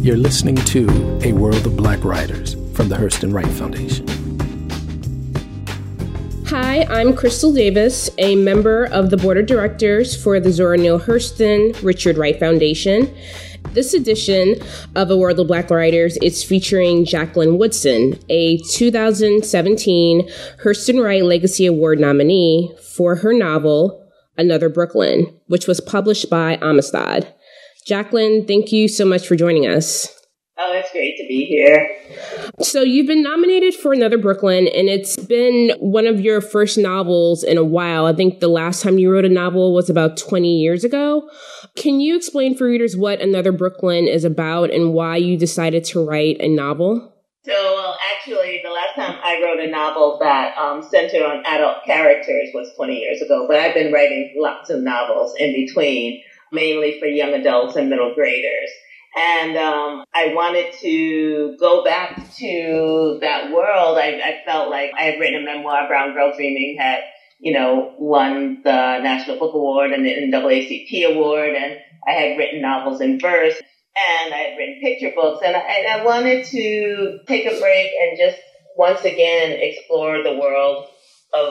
You're listening to A World of Black Writers from the Hurston Wright Foundation. Hi, I'm Crystal Davis, a member of the board of directors for the Zora Neale Hurston Richard Wright Foundation. This edition of A World of Black Writers is featuring Jacqueline Woodson, a 2017 Hurston Wright Legacy Award nominee for her novel, Another Brooklyn, which was published by Amistad. Jacqueline, thank you so much for joining us. Oh, it's great to be here. So you've been nominated for Another Brooklyn, and it's been one of your first novels in a while. I think the last time you wrote a novel was about 20 years ago. Can you explain for readers what Another Brooklyn is about and why you decided to write a novel? So, actually, the last time I wrote a novel that centered on adult characters was 20 years ago, but I've been writing lots of novels in between, mainly for young adults and middle graders. And I wanted to go back to that world. I felt like I had written a memoir, Brown Girl Dreaming, had, won the National Book Award and the NAACP Award, and I had written novels in verse, and I had written picture books, and I wanted to take a break and just once again explore the world of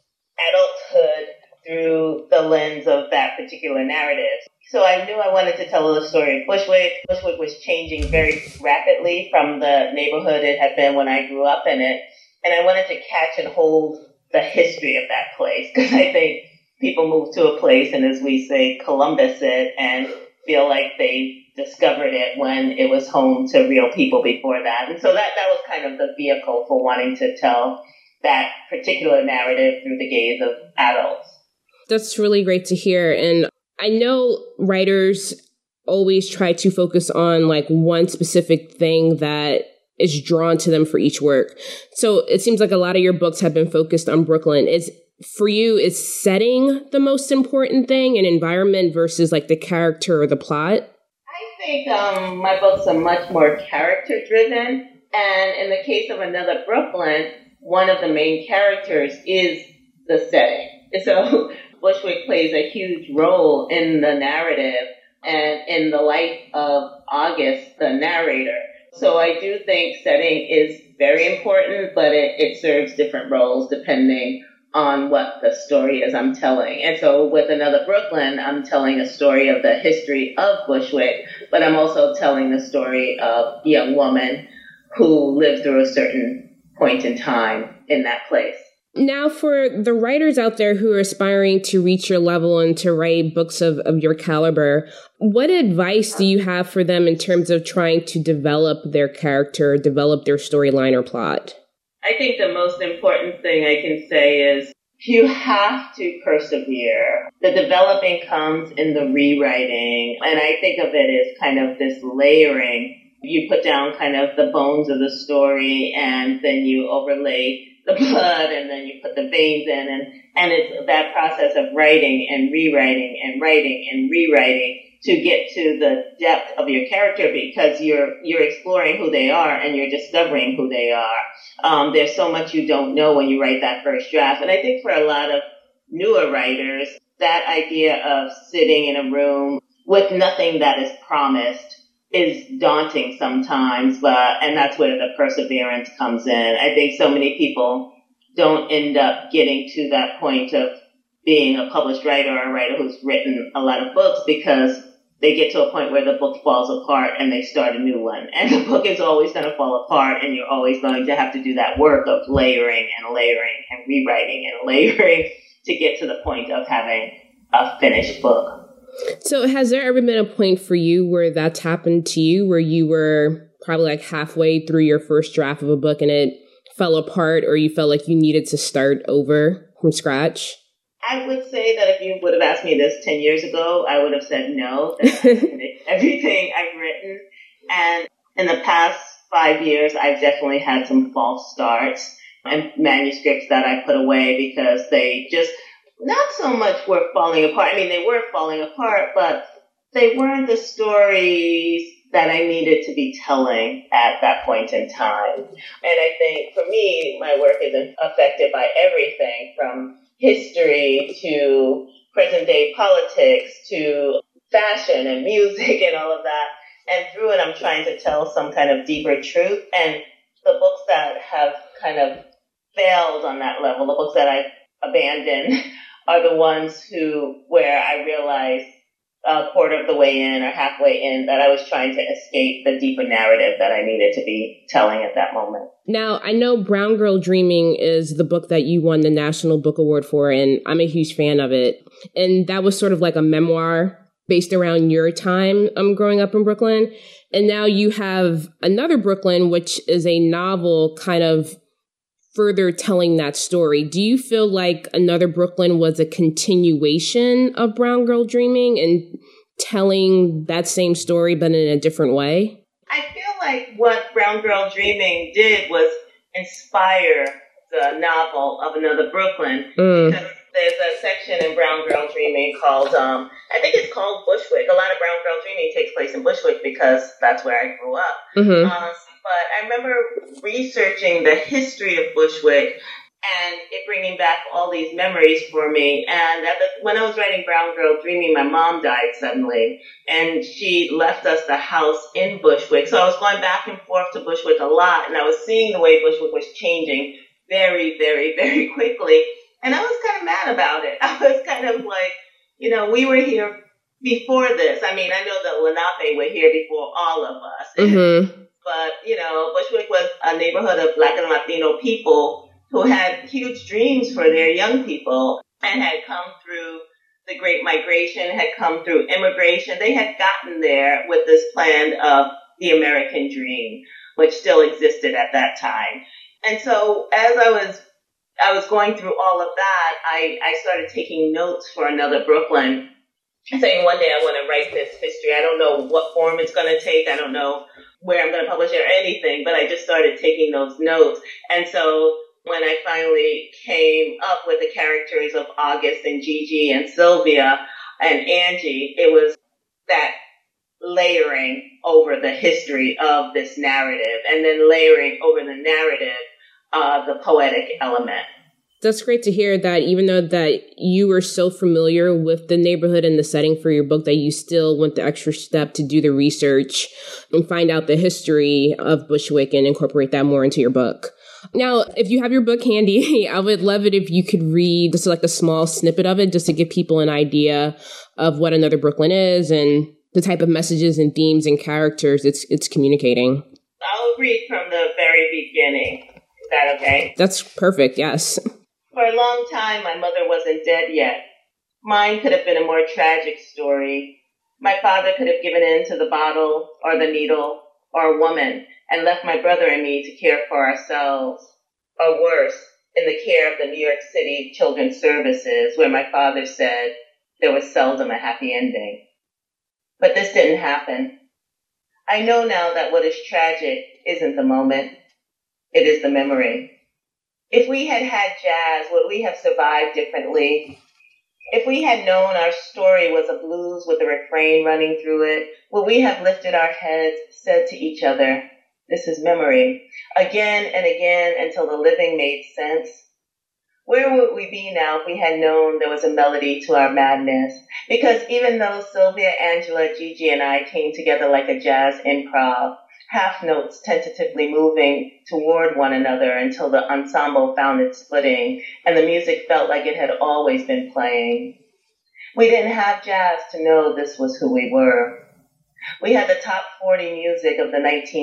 adulthood through the lens of that particular narrative. So I knew I wanted to tell the story of Bushwick. Bushwick was changing very rapidly from the neighborhood it had been when I grew up in it. And I wanted to catch and hold the history of that place, because I think people move to a place and, as we say, Columbus it, and feel like they discovered it when it was home to real people before that. And so that was kind of the vehicle for wanting to tell that particular narrative through the gaze of adults. That's really great to hear. And I know writers always try to focus on like one specific thing that is drawn to them for each work. So it seems like a lot of your books have been focused on Brooklyn. For you, is setting the most important thing, and environment versus like the character or the plot? I think my books are much more character driven. And in the case of Another Brooklyn, one of the main characters is the setting. So Bushwick plays a huge role in the narrative and in the life of August, the narrator. So I do think setting is very important, but it serves different roles depending on what the story is I'm telling. And so with Another Brooklyn, I'm telling a story of the history of Bushwick, but I'm also telling the story of a young woman who lived through a certain point in time in that place. Now, for the writers out there who are aspiring to reach your level and to write books of your caliber, what advice do you have for them in terms of trying to develop their character, develop their storyline or plot? I think the most important thing I can say is you have to persevere. The developing comes in the rewriting, and I think of it as kind of this layering. You put down kind of the bones of the story, and then you overlay the blood, and then you put the veins in, and it's that process of writing and rewriting and writing and rewriting to get to the depth of your character, because you're exploring who they are and you're discovering who they are. There's so much you don't know when you write that first draft. And I think for a lot of newer writers, that idea of sitting in a room with nothing that is promised is daunting sometimes, and that's where the perseverance comes in. I think so many people don't end up getting to that point of being a published writer or a writer who's written a lot of books, because they get to a point where the book falls apart and they start a new one. And the book is always going to fall apart, and you're always going to have to do that work of layering and layering and rewriting and layering to get to the point of having a finished book. So has there ever been a point for you where that's happened to you, where you were probably like halfway through your first draft of a book and it fell apart, or you felt like you needed to start over from scratch? I would say that if you would have asked me this 10 years ago, I would have said no, that I finished everything I've written. And in the past 5 years, I've definitely had some false starts and manuscripts that I put away because they just not so much were falling apart. I mean, they were falling apart, but they weren't the stories that I needed to be telling at that point in time. And I think for me, my work is affected by everything from history to present day politics to fashion and music and all of that. And through it, I'm trying to tell some kind of deeper truth. And the books that have kind of failed on that level, the books that I've abandoned, are the ones where I realized a quarter of the way in or halfway in that I was trying to escape the deeper narrative that I needed to be telling at that moment. Now, I know Brown Girl Dreaming is the book that you won the National Book Award for, and I'm a huge fan of it. And that was sort of like a memoir based around your time growing up in Brooklyn. And now you have Another Brooklyn, which is a novel kind of further telling that story. Do you feel like Another Brooklyn was a continuation of Brown Girl Dreaming and telling that same story but in a different way? I feel like what Brown Girl Dreaming did was inspire the novel of Another Brooklyn. Because there's a section in Brown Girl Dreaming called, I think it's called Bushwick. A lot of Brown Girl Dreaming takes place in Bushwick because that's where I grew up. But I remember researching the history of Bushwick and it bringing back all these memories for me. And when I was writing Brown Girl Dreaming, my mom died suddenly, and she left us the house in Bushwick. So I was going back and forth to Bushwick a lot, and I was seeing the way Bushwick was changing very, very, very quickly. And I was kind of mad about it. I was kind of like, we were here before this. I mean, I know that Lenape were here before all of us. But, Bushwick was a neighborhood of Black and Latino people who had huge dreams for their young people and had come through the Great Migration, had come through immigration. They had gotten there with this plan of the American dream, which still existed at that time. And so as I was going through all of that, I started taking notes for Another Brooklyn, saying one day I want to write this history. I don't know what form it's going to take. I don't know where I'm going to publish it or anything, but I just started taking those notes. And so when I finally came up with the characters of August and Gigi and Sylvia and Angie, it was that layering over the history of this narrative and then layering over the narrative, the poetic element. That's great to hear that even though that you were so familiar with the neighborhood and the setting for your book, that you still went the extra step to do the research and find out the history of Bushwick and incorporate that more into your book. Now, if you have your book handy, I would love it if you could read just like a small snippet of it, just to give people an idea of what Another Brooklyn is and the type of messages and themes and characters it's communicating. I'll read from the very beginning. Is that okay? That's perfect, yes. For a long time, my mother wasn't dead yet. Mine could have been a more tragic story. My father could have given in to the bottle or the needle or a woman and left my brother and me to care for ourselves. Or worse, in the care of the New York City Children's Services, where my father said there was seldom a happy ending. But this didn't happen. I know now that what is tragic isn't the moment. It is the memory. If we had had jazz, would we have survived differently? If we had known our story was a blues with a refrain running through it, would we have lifted our heads, said to each other, "This is memory," again and again until the living made sense? Where would we be now if we had known there was a melody to our madness? Because even though Sylvia, Angela, Gigi, and I came together like a jazz improv, half notes tentatively moving toward one another until the ensemble found its footing and the music felt like it had always been playing. We didn't have jazz to know this was who we were. We had the top 40 music of the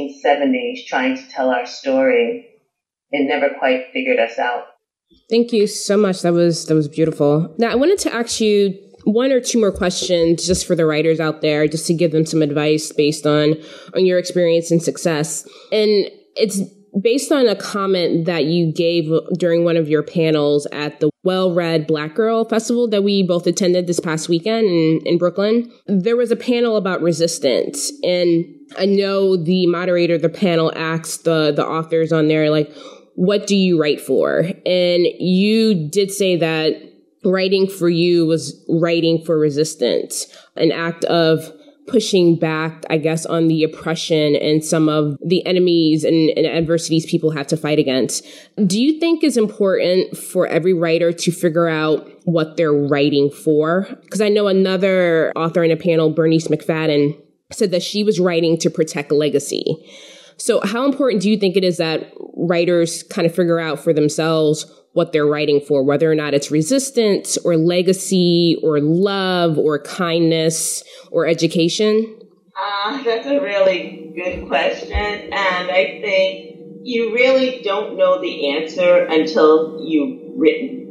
1970s trying to tell our story. It never quite figured us out. Thank you so much. That was beautiful. Now, I wanted to ask you one or two more questions just for the writers out there, just to give them some advice based on your experience and success. And it's based on a comment that you gave during one of your panels at the Well-Read Black Girl Festival that we both attended this past weekend in Brooklyn. There was a panel about resistance. And I know the moderator of the panel asked the authors on there, like, what do you write for? And you did say that writing for you was writing for resistance, an act of pushing back, I guess, on the oppression and some of the enemies and adversities people have to fight against. Do you think it's important for every writer to figure out what they're writing for? Because I know another author in a panel, Bernice McFadden, said that she was writing to protect legacy. So how important do you think it is that writers kind of figure out for themselves what they're writing for, whether or not it's resistance or legacy or love or kindness or education? That's a really good question. And I think you really don't know the answer until you've written.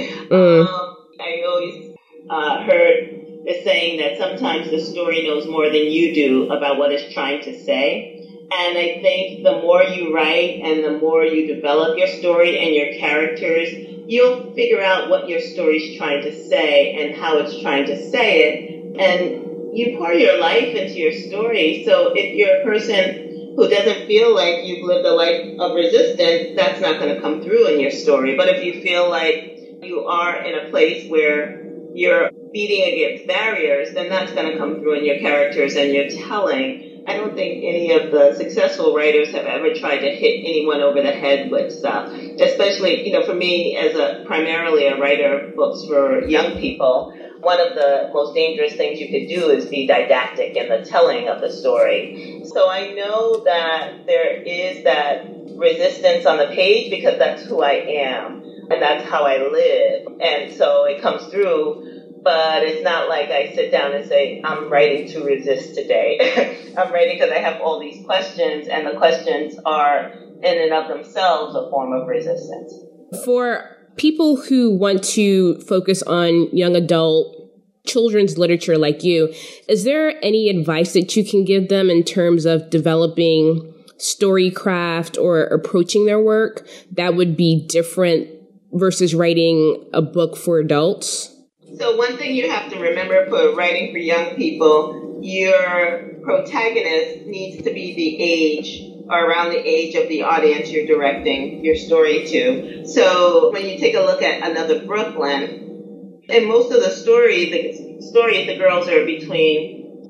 I always heard the saying that sometimes the story knows more than you do about what it's trying to say. And I think the more you write and the more you develop your story and your characters, you'll figure out what your story's trying to say and how it's trying to say it. And you pour your life into your story. So if you're a person who doesn't feel like you've lived a life of resistance, that's not going to come through in your story. But if you feel like you are in a place where you're beating against barriers, then that's going to come through in your characters and your telling. I don't think any of the successful writers have ever tried to hit anyone over the head with stuff. Especially, for me as primarily a writer of books for young people, one of the most dangerous things you could do is be didactic in the telling of the story. So I know that there is that resistance on the page because that's who I am and that's how I live. And so it comes through. But it's not like I sit down and say, I'm writing to resist today. I'm writing because I have all these questions, and the questions are in and of themselves a form of resistance. For people who want to focus on young adult children's literature like you, is there any advice that you can give them in terms of developing storycraft or approaching their work that would be different versus writing a book for adults? So one thing you have to remember for writing for young people, your protagonist needs to be the age or around the age of the audience you're directing your story to. So when you take a look at Another Brooklyn, in most of the stories, the girls are between,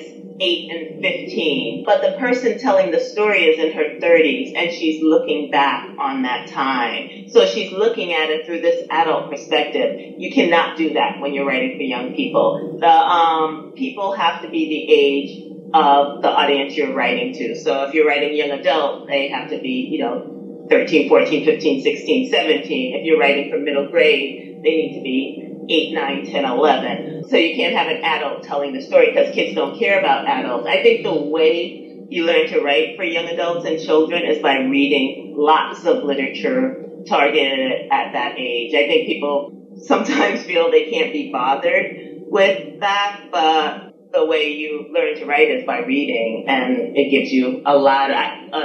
8 and 15. But the person telling the story is in her 30s, and she's looking back on that time. So she's looking at it through this adult perspective. You cannot do that when you're writing for young people. The people have to be the age of the audience you're writing to. So if you're writing young adult, they have to be, 13, 14, 15, 16, 17. If you're writing for middle grade, they need to be 8, 9, 10, 11. So you can't have an adult telling the story because kids don't care about adults. I think the way you learn to write for young adults and children is by reading lots of literature targeted at that age. I think people sometimes feel they can't be bothered with that, but the way you learn to write is by reading, and it gives you a lot of...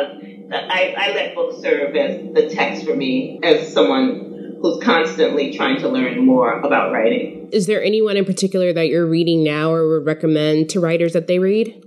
I let books serve as the text for me as someone who's constantly trying to learn more about writing. Is there anyone in particular that you're reading now or would recommend to writers that they read?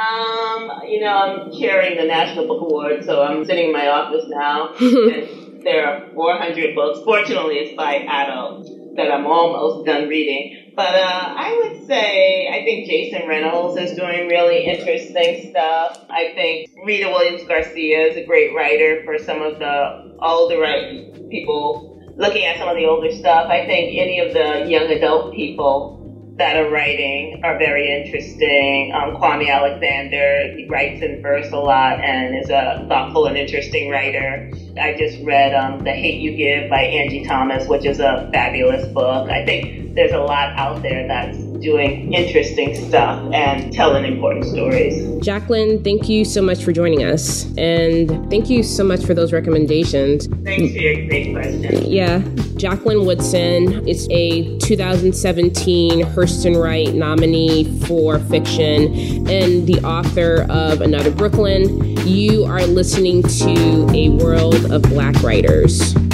I'm chairing the National Book Award, so I'm sitting in my office now, and there are 400 books. Fortunately, it's by adults that I'm almost done reading. But I would say, I think Jason Reynolds is doing really interesting stuff. I think Rita Williams Garcia is a great writer for some of the older people. Looking at some of the older stuff, I think any of the young adult people that are writing are very interesting. Kwame Alexander, he writes in verse a lot and is a thoughtful and interesting writer. I just read The Hate U Give by Angie Thomas, which is a fabulous book. I think there's a lot out there that's doing interesting stuff and telling important stories. Jacqueline, thank you so much for joining us. And thank you so much for those recommendations. Thanks for your great question. Yeah. Jacqueline Woodson is a 2017 Hurston Wright nominee for fiction and the author of Another Brooklyn. You are listening to A World of Black Writers.